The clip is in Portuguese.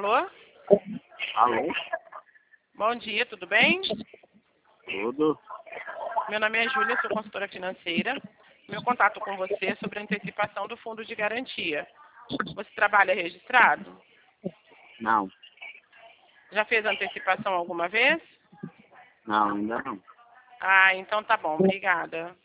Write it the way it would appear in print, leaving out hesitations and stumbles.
Alô? Alô? Bom dia, tudo bem? Tudo? Meu nome é Júlia, sou consultora financeira. Meu contato com você é sobre a antecipação do fundo de garantia. Você trabalha registrado? Não. Já fez antecipação alguma vez? Não, ainda não. Ah, então tá bom, obrigada.